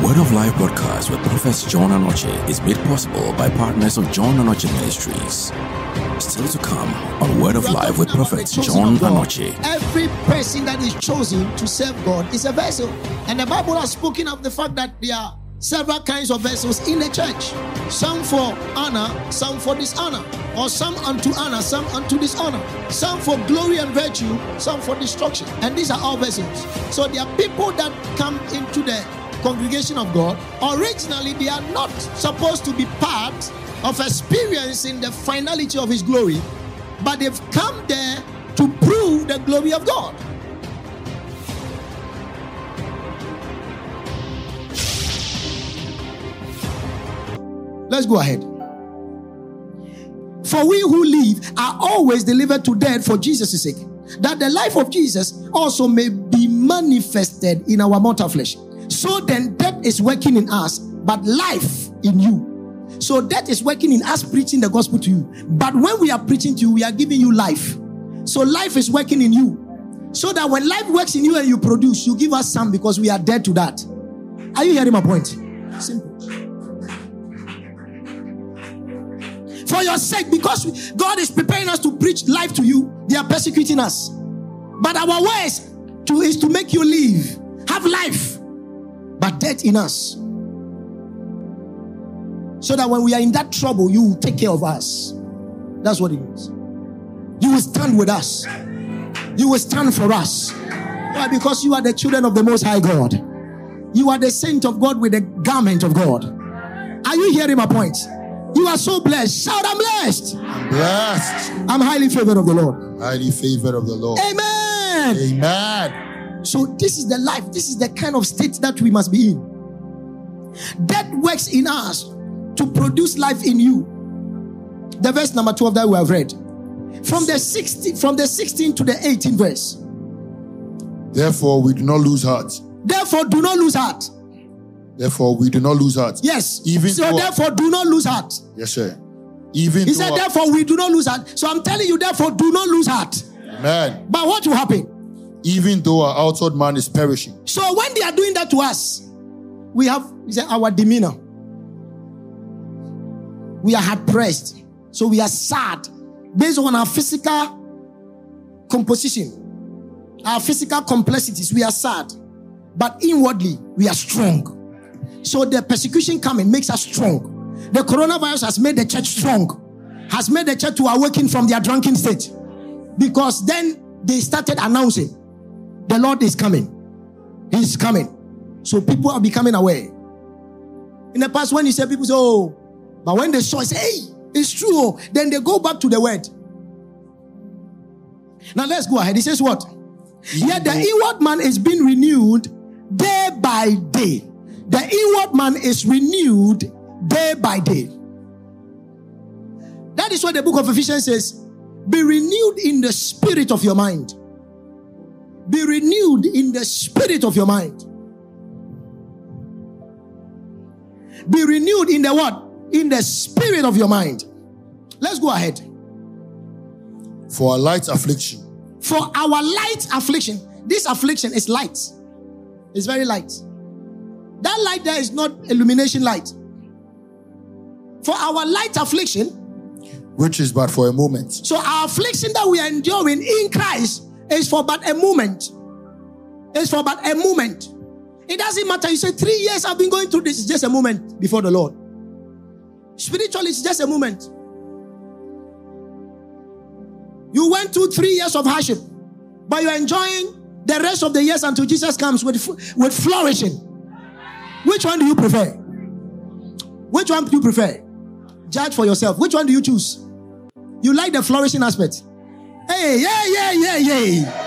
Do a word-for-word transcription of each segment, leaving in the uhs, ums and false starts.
Word of Life broadcast with Prophet John Anoche is made possible by partners of John Anoche Ministries. Still to come on Word of Life with Prophet John Anoche. Every person that is chosen to serve God is a vessel. And the Bible has spoken of the fact that there are several kinds of vessels in the church. Some for honor, some for dishonor. Or some unto honor, some unto dishonor. Some for glory and virtue, some for destruction. And these are all vessels. So there are people that come into the congregation of God. Originally, they are not supposed to be part of experiencing the finality of His glory, but they've come there to prove the glory of God. Let's go ahead. For we who live are always delivered to death for Jesus' sake, that the life of Jesus also may be manifested in our mortal flesh. So then death is working in us, but life in you. So death is working in us preaching the gospel to you. But when we are preaching to you, we are giving you life. So life is working in you. So that when life works in you and you produce, you give us some because we are dead to that. Are you hearing my point? Simple. For your sake, because God is preparing us to preach life to you, they are persecuting us. But our ways to, is to make you live, have life, but death in us. So that when we are in that trouble, you will take care of us. That's what it means. You will stand with us. You will stand for us. Why? Because you are the children of the Most High God. You are the saint of God with the garment of God. Are you hearing my point? You are so blessed. Shout, I'm blessed. I'm blessed. I'm highly favored of the Lord. Highly favored of the Lord. Amen. Amen. So this is the life. This is the kind of state that we must be in. Death works in us to produce life in you. The verse number twelve that we have read. From the sixteen, from the sixteenth to the eighteenth verse. Therefore, we do not lose heart. Therefore, do not lose heart. Therefore, we do not lose heart. Yes. Even so therefore, do not lose heart. Yes, sir. Even he said, therefore, we do not lose heart. So I'm telling you, therefore, do not lose heart. Amen. But what will happen? Even though our outward man is perishing. So when they are doing that to us, we have he said, our demeanor. We are hard pressed. So we are sad based on our physical composition, our physical complexities. We are sad, but inwardly we are strong. So the persecution coming makes us strong. The coronavirus has made the church strong, has made the church to awaken from their drunken state, because then they started announcing the Lord is coming. He's coming. So people are becoming aware. In the past, when you say, people say, oh, but when they saw, say, hey, it's true. Then they go back to the word. Now let's go ahead. He says what? Yet the inward man is being renewed day by day. The inward man is renewed day by day. That is what the book of Ephesians says. Be renewed in the spirit of your mind. Be renewed in the spirit of your mind. Be renewed in the what? In the spirit of your mind. Let's go ahead. For a light affliction. For our light affliction. This affliction is light. It's very light. That light there is not illumination light. For our light affliction, which is but for a moment. So our affliction that we are enduring in Christ is for but a moment. It's for but a moment. It doesn't matter. You say, three years I've been going through this. It's just a moment before the Lord. Spiritually, it's just a moment. You went through three years of hardship, but you're enjoying the rest of the years until Jesus comes with, with flourishing. Which one do you prefer? Which one do you prefer? Judge for yourself. Which one do you choose? You like the flourishing aspect? Hey, yeah, yeah, yeah, yeah.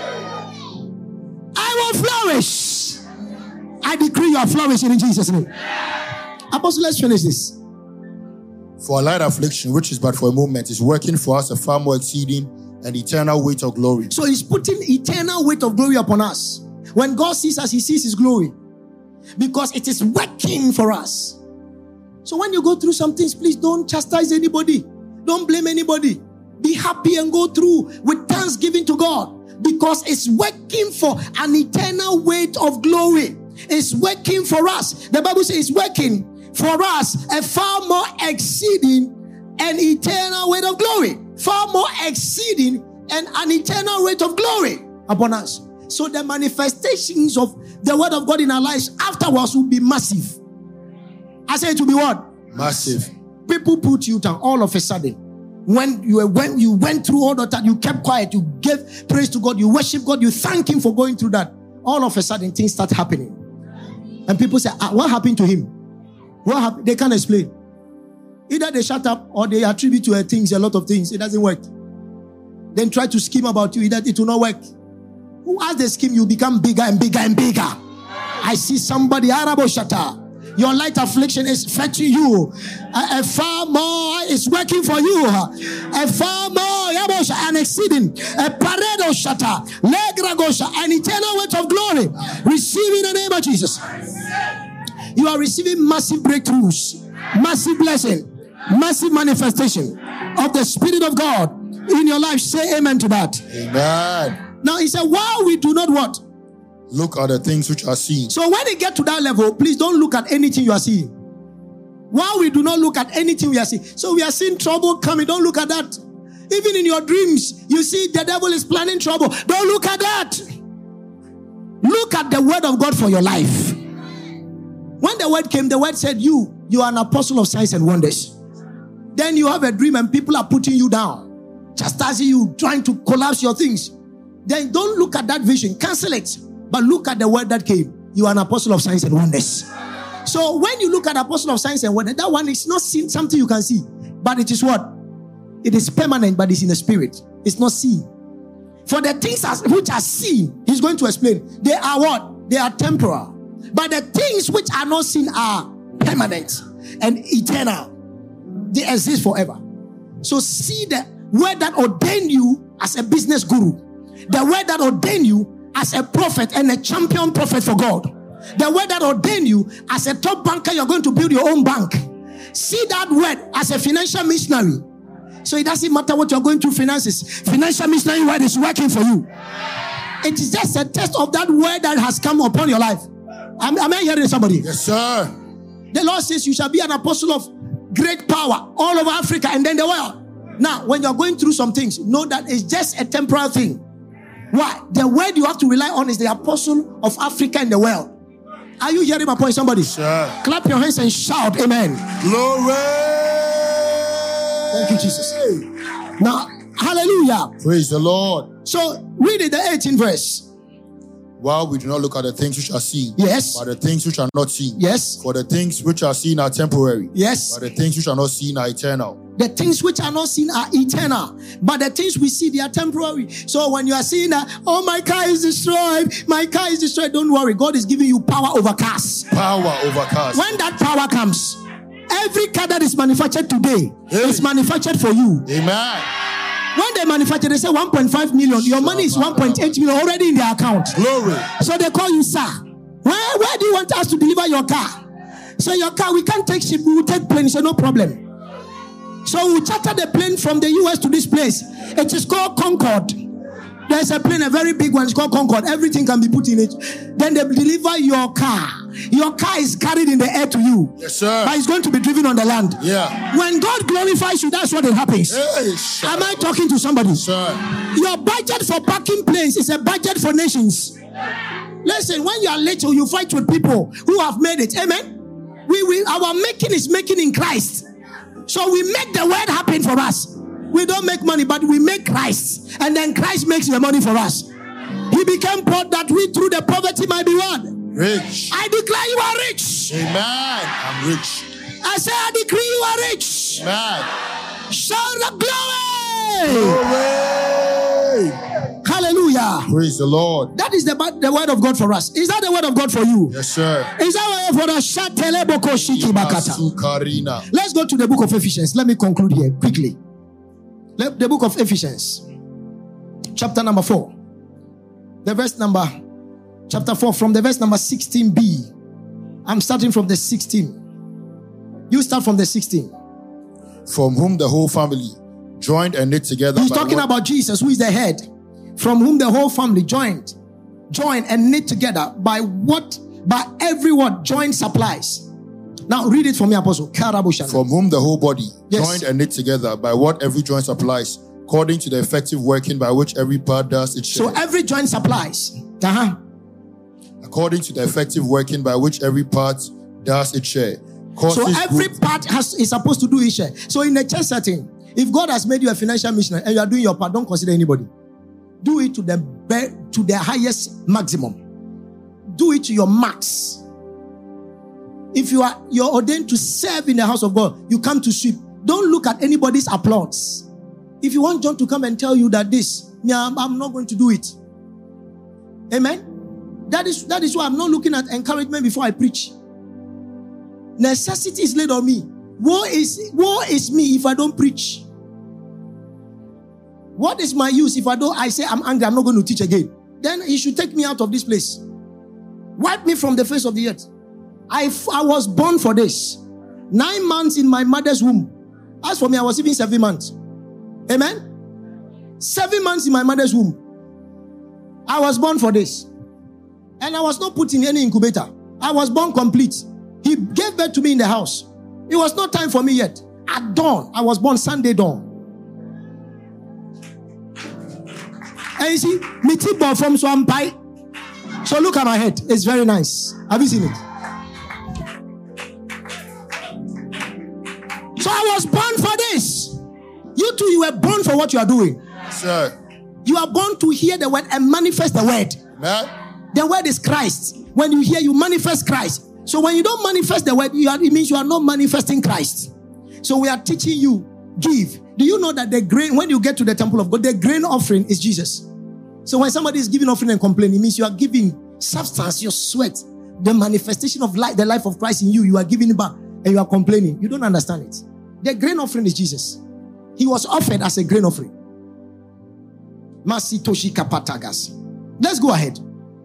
I will flourish. I decree you are flourishing in Jesus' name. Apostle, let's finish this. For a light affliction, which is but for a moment, is working for us a far more exceeding and eternal weight of glory. So he's putting eternal weight of glory upon us. When God sees us, he sees his glory. Because it is working for us. So when you go through some things, please don't chastise anybody. Don't blame anybody. Be happy and go through with thanksgiving to God. Because it's working for an eternal weight of glory. is working for us. The Bible says it's working for us a far more exceeding and eternal weight of glory. Far more exceeding and an eternal weight of glory upon us. So the manifestations of the word of God in our lives afterwards will be massive. I say it will be what? Massive. People put you down all of a sudden. When you were, when you went through all that, you kept quiet, you gave praise to God, you worship God, you thank Him for going through that. All of a sudden, things start happening. And people say, ah, what happened to him? What happened? They can't explain. Either they shut up or they attribute to things, a lot of things. It doesn't work. Then try to scheme about you. Either it will not work. As they scheme, you become bigger and bigger and bigger. I see somebody, Arabo Shata. Your light affliction is fetching you. A, a far more is working for you. A far more, an exceeding, a paredo shata, legragosha, an eternal weight of glory. Receive in the name of Jesus. You are receiving massive breakthroughs, massive blessing, massive manifestation of the Spirit of God in your life. Say amen to that. Amen. Now he said, while we do not what? Look at the things which are seen. So when you get to that level, please don't look at anything you are seeing. While we do not look at anything we are seeing. So we are seeing trouble coming. Don't look at that. Even in your dreams, you see the devil is planning trouble. Don't look at that. Look at the word of God for your life. When the word came, the word said, you, you are an apostle of signs and wonders. Then you have a dream and people are putting you down, chastising you, trying to collapse your things. Then don't look at that vision. Cancel it. But look at the word that came. You are an apostle of signs and wonders. So when you look at apostle of signs and wonders, that one is not seen, something you can see. But it is what? It is permanent, but it's in the spirit. It's not seen. For the things which are seen, he's going to explain. They are what? They are temporal. But the things which are not seen are permanent and eternal. They exist forever. So see the word that ordained you as a business guru. The word that ordained you as a prophet and a champion prophet for God. The word that ordained you as a top banker, you're going to build your own bank. See that word as a financial missionary. So it doesn't matter what you're going through finances. Financial missionary word is working for you. It is just a test of that word that has come upon your life. Am, am I hearing somebody? Yes, sir. The Lord says you shall be an apostle of great power all over Africa and then the world. Now, when you're going through some things, know that it's just a temporal thing. Why? The word you have to rely on is the apostle of Africa and the world. Are you hearing my point, somebody? Sure. Clap your hands and shout, amen. Glory. Thank you, Jesus. Now, hallelujah. Praise the Lord. So, read it, the eighteenth verse. While we do not look at the things which are seen, yes, but the things which are not seen. Yes. For the things which are seen are temporary. Yes. But the things which are not seen are eternal. The things which are not seen are eternal, but the things we see, they are temporary. So when you are seeing that, oh, my car is destroyed, my car is destroyed, don't worry. God is giving you power over cars. Power over cars. When that power comes, every car that is manufactured today hey. is manufactured for you. Amen. When they manufacture, they say one point five million. Your money is one point eight million already in their account. Glory. So they call you, sir. Where, where do you want us to deliver your car? So your car, we can't take ship, we will take plane. So no problem. So we charter the plane from the U S to this place. It is called Concorde. There's a plane, a very big one. It's called Concorde. Everything can be put in it. Then they deliver your car. Your car is carried in the air to you. Yes, sir. But it's going to be driven on the land. Yeah. When God glorifies you, that's what it happens. Hey, Am I talking to somebody? Sir. Your budget for parking planes is a budget for nations. Listen, when you are little, you fight with people who have made it. Amen. We, we, our making is making in Christ. So we make the word happen for us. We don't make money, but we make Christ. And then Christ makes the money for us. He became poor that we through the poverty might be what? Rich. I declare you are rich. Amen. I'm rich. I say I decree you are rich. Amen. Shout the glory. Glory. Hallelujah. Praise the Lord. That is the, the word of God for us. Is that the word of God for you? Yes, sir. Is that the word for us? Let's go to the book of Ephesians. Let me conclude here quickly. The book of Ephesians, chapter number four. The verse number, chapter four, from the verse number sixteen b. I'm starting from the sixteen. You start from the sixteen. From whom the whole family joined and knit together. He's talking what? about Jesus, who is the head. From whom the whole family joined, joined and knit together by what By every what? Joint supplies. Now read it for me, Apostle. From whom the whole body, Yes. joined and knit together, by what every joint supplies, according to the effective working by which every part does its share. So every joint supplies. Uh-huh. According to the effective working by which every part does its share. So Causes every good- part has is supposed to do its share. So in a church setting, if God has made you a financial missionary and you are doing your part, don't consider anybody. Do it to the be- to the highest maximum. Do it to your max. If you are you're ordained to serve in the house of God, you come to sweep. Don't look at anybody's applause. If you want John to come and tell you that this, yeah, I'm, I'm not going to do it. Amen. That is that is why I'm not looking at encouragement before I preach. Necessity is laid on me. Woe is woe is me if I don't preach. What is my use if I don't? I say I'm angry. I'm not going to teach again. Then he should take me out of this place. Wipe me from the face of the earth. I, I was born for this. Nine months in my mother's womb. As for me, I was even seven months. Amen? Seven months in my mother's womb. I was born for this. And I was not put in any incubator. I was born complete. He gave birth to me in the house. It was not time for me yet. At dawn, I was born Sunday dawn. And you see, me tip born from Swampai. So look at my head. It's very nice. Have you seen it? So I was born for this. You too, you were born for what you are doing. Sir. You are born to hear the word and manifest the word. Amen. The word is Christ. When you hear, you manifest Christ. So when you don't manifest the word, you are, it means you are not manifesting Christ. So we are teaching you, give. Do you know that the grain, when you get to the temple of God, the grain offering is Jesus. So when somebody is giving offering and complaining, it means you are giving substance, your sweat, the manifestation of life, the life of Christ in you. You are giving it back and you are complaining. You don't understand it. The grain offering is Jesus. He was offered as a grain offering. Masitoshi kapatagas. Let's go ahead.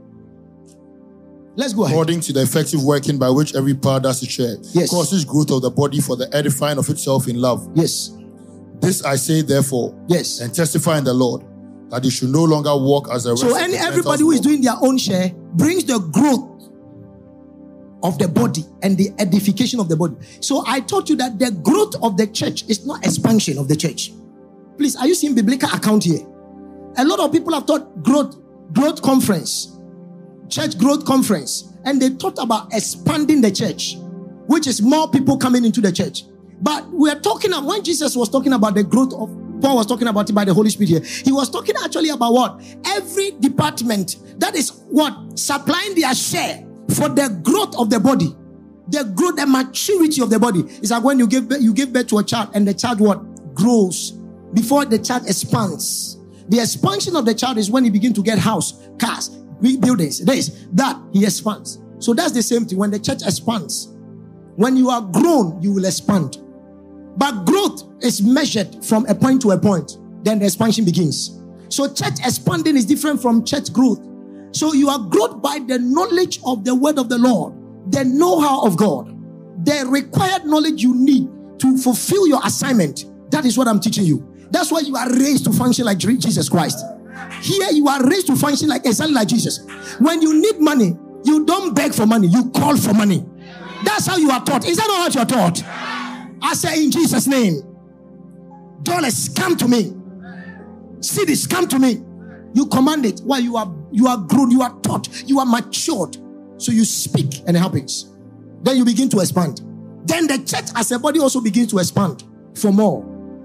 Let's go ahead. According to the effective working by which every part does its share. Yes. Causes growth of the body for the edifying of itself in love. Yes. This I say therefore. Yes. And testify in the Lord that you should no longer walk as the rest So of any, the everybody who is Gentiles doing their own share brings the growth of the body and the edification of the body. So I taught you that the growth of the church is not expansion of the church. Please, are you seeing biblical account here? A lot of people have taught growth, growth conference, church growth conference, and they taught about expanding the church, which is more people coming into the church. But we are talking about, when Jesus was talking about the growth of, Paul was talking about it by the Holy Spirit here. He was talking actually about what? Every department that is what? Supplying their share for the growth of the body. The growth, the maturity of the body. It's like when you give birth, you give birth to a child and the child what? Grows. Before the child expands. The expansion of the child is when he begins to get house, cars, buildings, this, that, he expands. So that's the same thing. When the church expands, when you are grown, you will expand. But growth is measured from a point to a point. Then the expansion begins. So church expanding is different from church growth. So you are growth by the knowledge of the word of the Lord, the know-how of God, the required knowledge you need to fulfill your assignment. That is what I'm teaching you. That's why you are raised to function like Jesus Christ. Here you are raised to function like exactly like Jesus. When you need money, you don't beg for money, you call for money. That's how you are taught. Is that not what you are taught? I say in Jesus' name, dollars come to me. Cities come to me. You command it. Why? You are you are grown, you are taught, you are matured. So you speak and it happens. Then you begin to expand. Then the church as a body also begins to expand for more.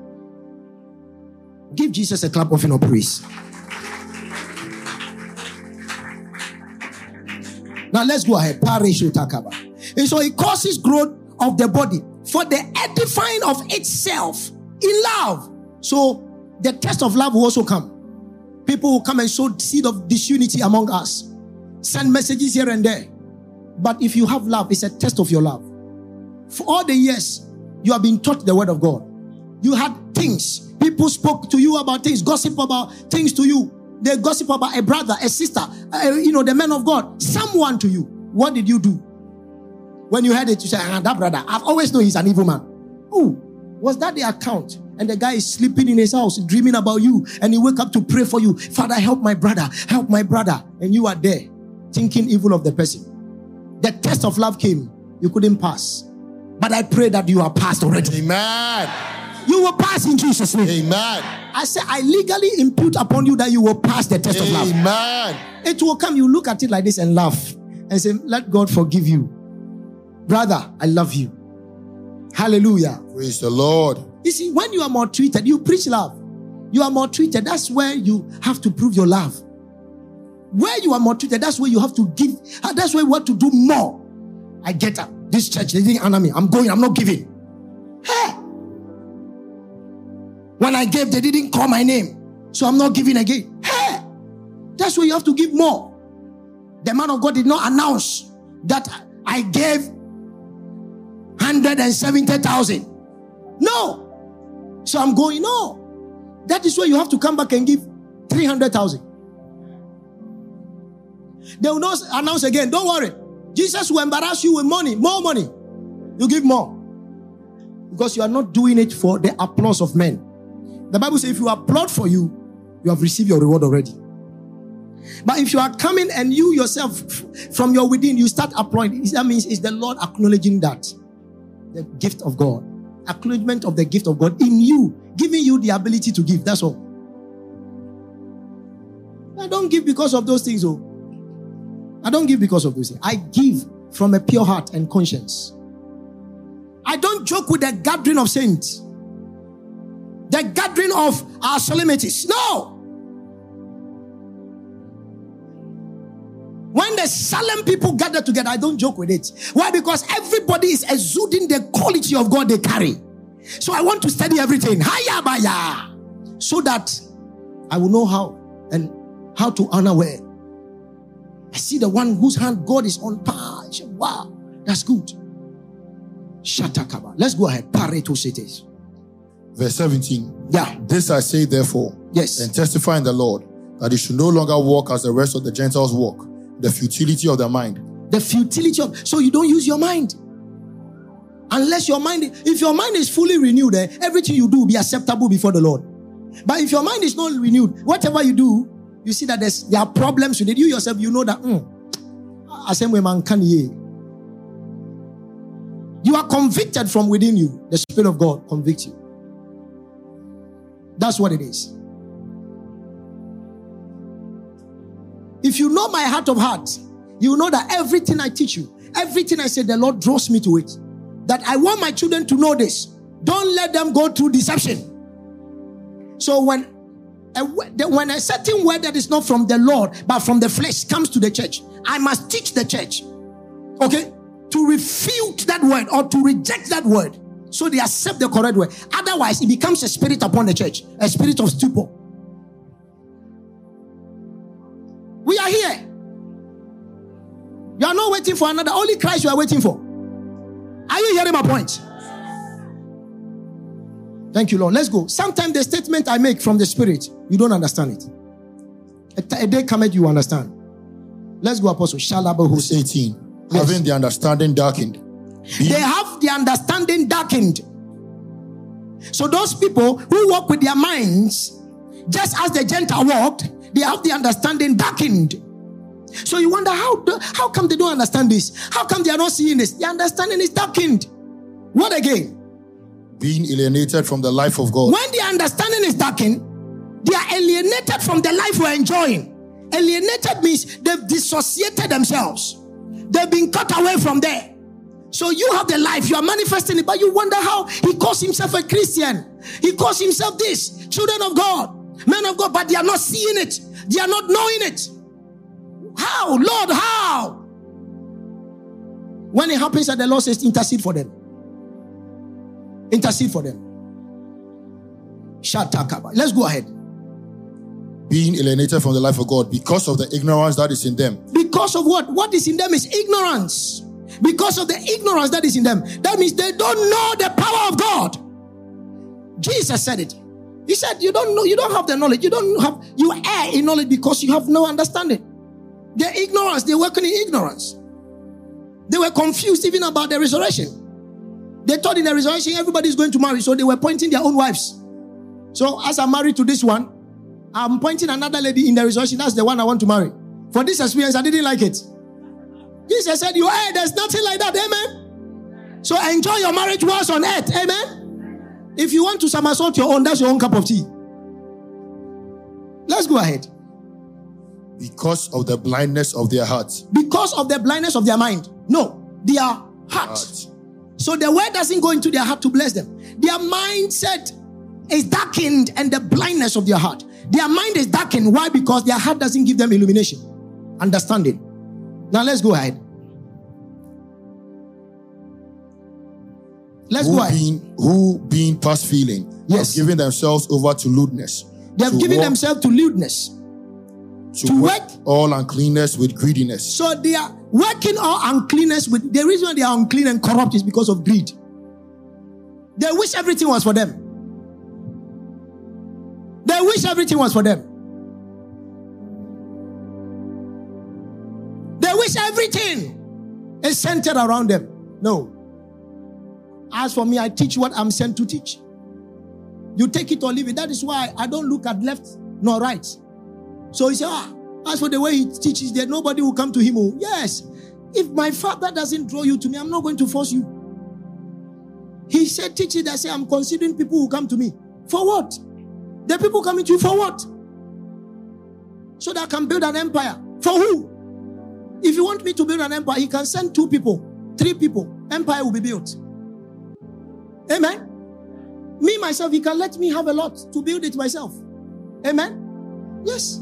Give Jesus a clap offering of praise. Now let's go ahead. And so it causes growth of the body for the edifying of itself in love. So the test of love will also come. People will come and sow seed of disunity among us. Send messages here and there. But if you have love, it's a test of your love. For all the years you have been taught the word of God, you had things. People spoke to you about things, gossip about things to you. They gossip about a brother, a sister, uh, you know, the man of God, someone to you. What did you do? When you heard it, you said, ah, that brother, I've always known he's an evil man. Oh, was that the account? And the guy is sleeping in his house, dreaming about you. And he wake up to pray for you. Father, help my brother, help my brother. And you are there, thinking evil of the person. The test of love came. You couldn't pass. But I pray that you are passed already. Amen. You will pass in Jesus' name. Amen. I say, I legally impute upon you that you will pass the test of love. Amen. It will come. You look at it like this and laugh and say, let God forgive you. Brother, I love you. Hallelujah. Praise the Lord. You see, when you are maltreated, you preach love. You are maltreated. That's where you have to prove your love. Where you are maltreated, that's where you have to give. That's where you want to do more. I get up. This church, they didn't honor me. I'm going. I'm not giving. Hey. When I gave, they didn't call my name. So I'm not giving again. Hey. That's where you have to give more. The man of God did not announce that I gave one hundred seventy thousand. No. So I'm going, no. That is where you have to come back and give three hundred thousand. They will not announce again. Don't worry. Jesus will embarrass you with money. More money. You give more. Because you are not doing it for the applause of men. The Bible says if you applaud for you, you have received your reward already. But if you are coming and you yourself, from your within, you start applauding, that means it's the Lord acknowledging that. The gift of God. Acknowledgement of the gift of God in you. Giving you the ability to give. That's all. I don't give because of those things. Oh. I don't give because of those things. I give from a pure heart and conscience. I don't joke with the gathering of saints. The gathering of our solemnities. No. When the solemn people gather together, I don't joke with it. Why? Because everybody is exuding the quality of God they carry. So I want to study everything. Hiya baya. So that I will know how and how to honor where. I see the one whose hand God is on par. I say, wow, that's good. Shatakaba. Let's go ahead. Pareto cities. Verse seventeen. Yeah. This I say therefore. Yes. And testify in the Lord that you should no longer walk as the rest of the Gentiles walk. The futility of the mind. The futility of, so you don't use your mind. Unless your mind, if your mind is fully renewed, eh, everything you do will be acceptable before the Lord. But if your mind is not renewed, whatever you do, you see that there's, there are problems with it. You yourself, you know that, mm, you are convicted from within you. The Spirit of God convicts you. That's what it is. If you know my heart of hearts, you know that everything I teach you, everything I say, the Lord draws me to it. That I want my children to know this. Don't let them go through deception. So when a, when a certain word that is not from the Lord, but from the flesh comes to the church, I must teach the church, okay, to refute that word or to reject that word. So they accept the correct word. Otherwise, it becomes a spirit upon the church, a spirit of stupor. We are here. You are not waiting for another. Only Christ you are waiting for. Are you hearing my point? Thank you, Lord. Let's go. Sometimes the statement I make from the Spirit, you don't understand it. A, a day cometh, you understand. Let's go, Apostle. Verse eighteen. Yes. Having the understanding darkened. Be- they have the understanding darkened. So those people who walk with their minds, just as the Gentile walked, they have the understanding darkened. So you wonder, how, how come they don't understand this? How come they are not seeing this? The understanding is darkened. What again? Being alienated from the life of God. When the understanding is darkened, they are alienated from the life we're enjoying. Alienated means they've dissociated themselves. They've been cut away from there. So you have the life, you are manifesting it, but you wonder how he calls himself a Christian. He calls himself this, children of God, men of God, but they are not seeing it. They are not knowing it. How? Lord, how? When it happens that the Lord says, intercede for them. Intercede for them. Shatakaba. Let's go ahead. Being alienated from the life of God because of the ignorance that is in them. Because of what? What is in them is ignorance. Because of the ignorance that is in them. That means they don't know the power of God. Jesus said it. He said, you don't know, you don't have the knowledge. You don't have, you err in knowledge because you have no understanding. Their ignorance, they work in ignorance. They were confused even about the resurrection. They thought in the resurrection everybody is going to marry, so they were pointing their own wives. So as I'm married to this one, I'm pointing another lady in the resurrection. That's the one I want to marry. For this experience, I didn't like it. Jesus said, you heard, there's nothing like that. Amen. So enjoy your marriage whilst on earth. Amen. If you want to somersault your own, that's your own cup of tea. Let's go ahead. Because of the blindness of their hearts. Because of the blindness of their mind. No, their heart. Heart. So the word doesn't go into their heart to bless them. Their mindset is darkened and the blindness of their heart. Their mind is darkened. Why? Because their heart doesn't give them illumination, understanding. Now let's go ahead. Let's who go ahead. Being, who being past feeling, yes, have given themselves over to lewdness. They have given walk, themselves to lewdness. To, to work, work all uncleanness with greediness. So they are working all uncleanness with, the reason why they are unclean and corrupt is because of greed. They wish everything was for them. They wish everything was for them. They wish everything is centered around them. No. As for me, I teach what I'm sent to teach. You take it or leave it. That is why I don't look at left nor right. So he said, ah, as for the way he teaches, that nobody will come to him. Oh, yes. If my father doesn't draw you to me, I'm not going to force you. He said, teach it. I say, I'm considering people who come to me. For what? The people coming to you for what? So that I can build an empire. For who? If you want me to build an empire, he can send two people, three people. Empire will be built. Amen. Me, myself, he can let me have a lot to build it myself. Amen. Yes.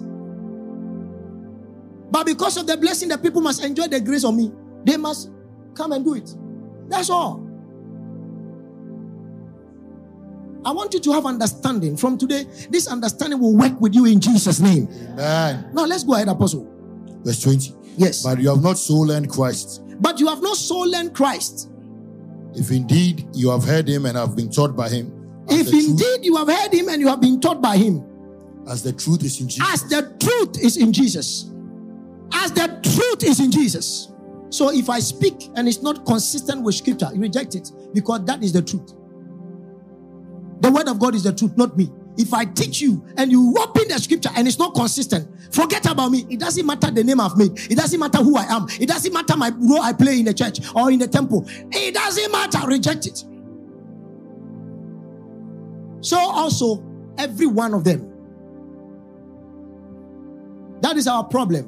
But because of the blessing, the people must enjoy the grace of me. They must come and do it. That's all. I want you to have understanding. From today, this understanding will work with you in Jesus' name. Amen. Now let's go ahead, Apostle. Verse twenty. Yes. But you have not so learned Christ. But you have not so learned Christ. If indeed you have heard him and have been taught by him. If indeed truth, you have heard him and you have been taught by him. As the truth is in Jesus. As the truth is in Jesus. As the truth is in Jesus. So if I speak and it's not consistent with scripture, you reject it, because that is the truth. The word of God is the truth, not me. If I teach you and you open the scripture and it's not consistent, forget about me. It doesn't matter the name I've made. It doesn't matter who I am. It doesn't matter my role I play in the church or in the temple. It doesn't matter. Reject it. So also, every one of them. That is our problem.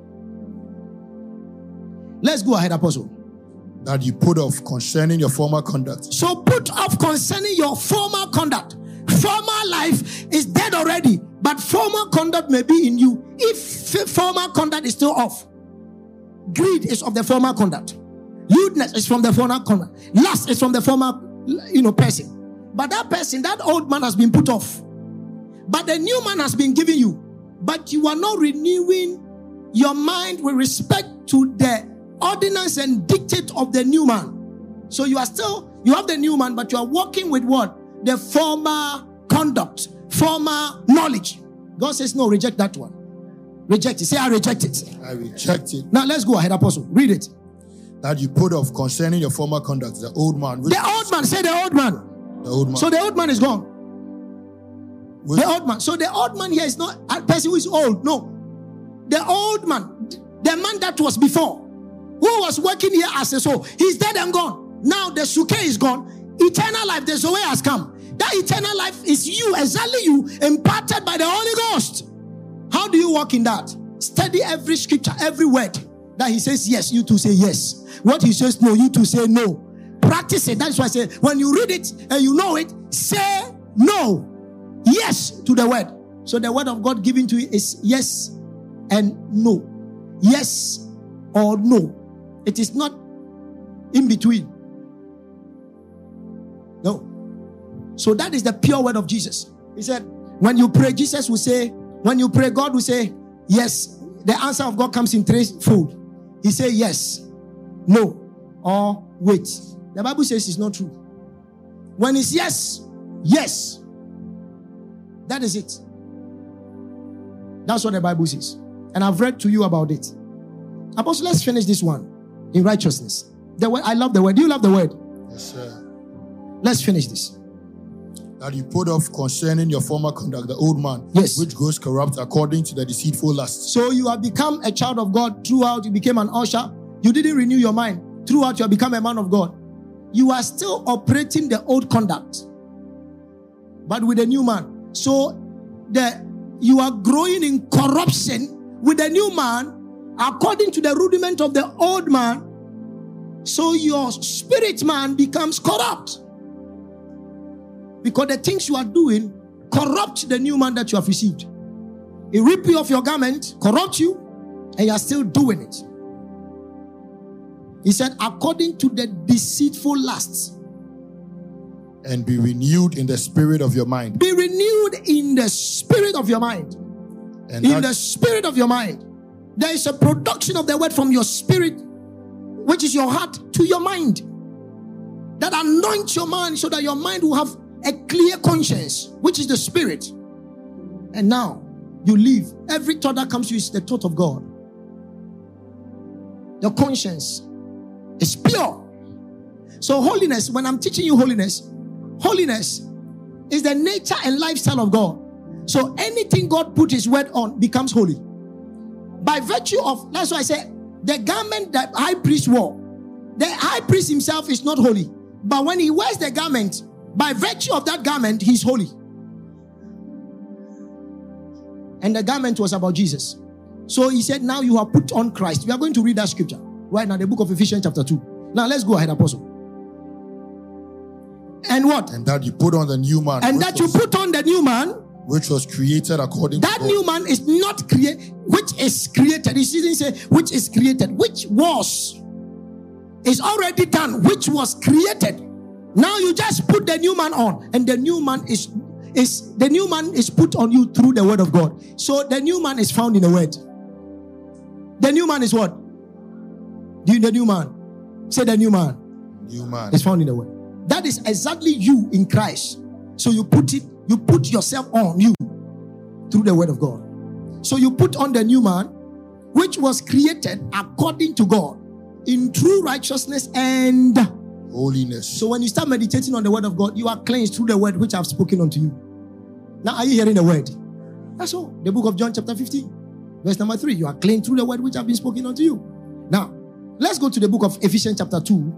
Let's go ahead, Apostle. That you put off concerning your former conduct. So put off concerning your former conduct. Former life is dead already, but former conduct may be in you. If former conduct is still off, greed is of the former conduct. Lewdness is from the former conduct. Lust is from the former, you know, person. But that person, that old man has been put off. But the new man has been given you. But you are not renewing your mind with respect to the ordinance and dictate of the new man. So you are still, you have the new man, but you are working with what? The former conduct, former knowledge. God says, no, reject that one. Reject it. Say, I reject it. I reject it. Now let's go ahead, Apostle. Read it. That you put off concerning your former conduct, the old man. The old man. Say the old man. The old man. So the old man is gone. Which, the old man. So the old man here is not a person who is old. No. The old man, the man that was before, who was working here as a soul, he's dead and gone. Now the suke is gone. Eternal life, the Zoe has come. That eternal life is you, exactly you, imparted by the Holy Ghost. How do you walk in that? Study every scripture, every word that he says yes, you too say yes. What he says no, you too say no. Practice it. That's why I say, when you read it and you know it, say no. Yes to the word. So the word of God given to you is yes and no. Yes or no. It is not in between. No. So that is the pure word of Jesus. He said, when you pray, Jesus will say, when you pray, God will say, yes. The answer of God comes in threefold. He say yes, no, or wait. The Bible says it's not true. When it's yes, yes. That is it. That's what the Bible says. And I've read to you about it. Apostle, let's finish this one in righteousness. The word, I love the word. Do you love the word? Yes, sir. Let's finish this. That you put off concerning your former conduct, the old man, yes, which goes corrupt according to the deceitful lust. So you have become a child of God throughout. You became an usher. You didn't renew your mind. Throughout, you have become a man of God. You are still operating the old conduct, but with a new man. So the you are growing in corruption with a new man according to the rudiment of the old man. So your spirit man becomes corrupt, because the things you are doing corrupt the new man that you have received. It rip you off your garment, corrupt you, and you are still doing it. He said, according to the deceitful lusts. And be renewed in the spirit of your mind. Be renewed in the spirit of your mind. And in that, the spirit of your mind. There is a production of the word from your spirit, which is your heart, to your mind. That anoints your mind so that your mind will have a clear conscience, which is the spirit. And now you live. Every thought that comes to you is the thought of God. Your conscience is pure. So holiness, when I'm teaching you holiness, holiness is the nature and lifestyle of God. So anything God put his word on becomes holy. By virtue of, that's why I say, the garment that high priest wore, the high priest himself is not holy. But when he wears the garment, by virtue of that garment, he's holy. And the garment was about Jesus. So he said, now you have put on Christ. We are going to read that scripture right now, the book of Ephesians chapter two. Now let's go ahead, Apostle. And what? And that you put on the new man. And that was, you put on the new man. Which was created according that to God. New man is not created, which is created. He didn't say which is created, which was. Is already done, which was created. Now you just put the new man on, and the new man is is the new man is put on you through the word of God. So the new man is found in the word. The new man is what? The, the new man. Say the new man. New man is found in the word. That is exactly you in Christ. So you put it, you put yourself on you through the word of God. So you put on the new man, which was created according to God in true righteousness and holiness. So when you start meditating on the word of God, you are cleansed through the word which I have spoken unto you. Now are you hearing the word? That's all. The book of John chapter fifteen, verse number three. You are cleansed through the word which have been spoken unto you. Now, let's go to the book of Ephesians chapter two.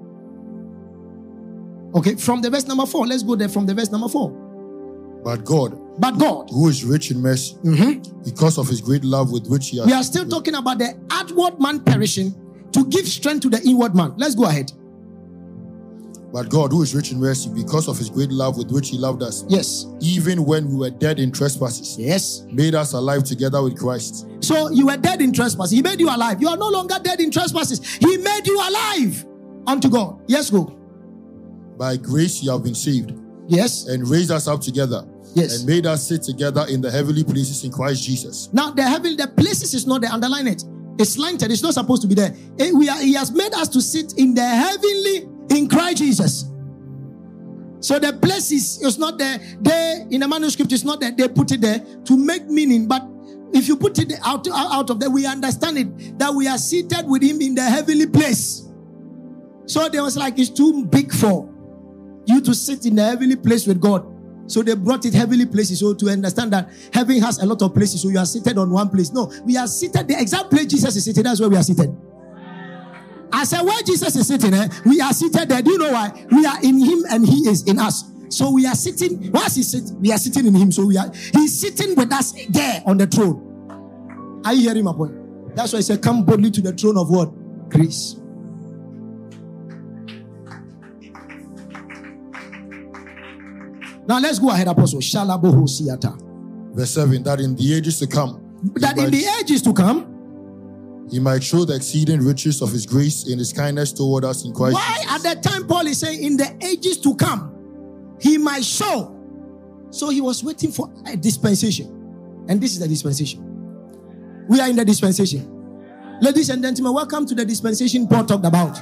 Okay, from the verse number four. Let's go there from the verse number four. But God, but God, who is rich in mercy, mm-hmm. because of his great love with which he has. We are still talking about the outward man perishing to give strength to the inward man. Let's go ahead. But God, who is rich in mercy, because of his great love with which he loved us. Yes. Even when we were dead in trespasses. Yes. Made us alive together with Christ. So you were dead in trespasses. He made you alive. You are no longer dead in trespasses. He made you alive unto God. Yes, go. By grace you have been saved. Yes. And raised us up together. Yes. And made us sit together in the heavenly places in Christ Jesus. Now the heavenly, the places is not there. Underline it. It's slanted. It's not supposed to be there. It, we are, he has made us to sit in the heavenly in Christ Jesus. So the places is not there. They in the manuscript is not there. They put it there to make meaning. But if you put it out, out of there, we understand it that we are seated with him in the heavenly place. So there was like it's too big for you to sit in the heavenly place with God. So they brought it heavenly places. So to understand that heaven has a lot of places. So you are seated on one place. No, we are seated. The exact place Jesus is sitting, that's where we are seated. I said, where Jesus is sitting, eh, we are seated there. Do you know why? We are in him and he is in us. So we are sitting, once he sits, we are sitting in him. So we are, he's sitting with us there on the throne. Are you hearing my point? That's why I said, come boldly to the throne of what? Grace. Now let's go ahead, Apostle. Shalaboho Siata. Verse seven, that in the ages to come. That in the ages to come. He might show the exceeding riches of his grace in his kindness toward us in Christ. Why Jesus. At that time Paul is saying in the ages to come, he might show. So he was waiting for a dispensation. And this is the dispensation. We are in the dispensation. Ladies and gentlemen, welcome to the dispensation Paul talked about.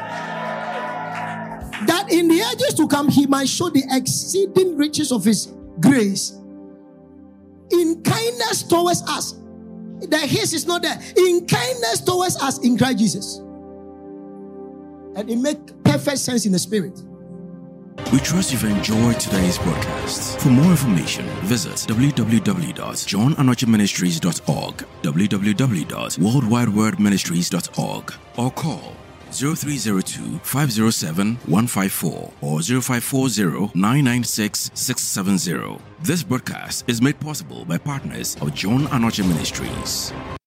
That in the ages to come, he might show the exceeding riches of his grace in kindness towards us. The his is not there. In kindness towards us in Christ Jesus. And it makes perfect sense in the spirit. We trust you've enjoyed today's broadcast. For more information, visit w w w dot john anoche ministries dot org, w w w dot world wide word ministries dot org, or call zero three zero two, five zero seven, one five four or zero five four zero, nine nine six, six seven zero. This broadcast is made possible by partners of John Anoche Ministries.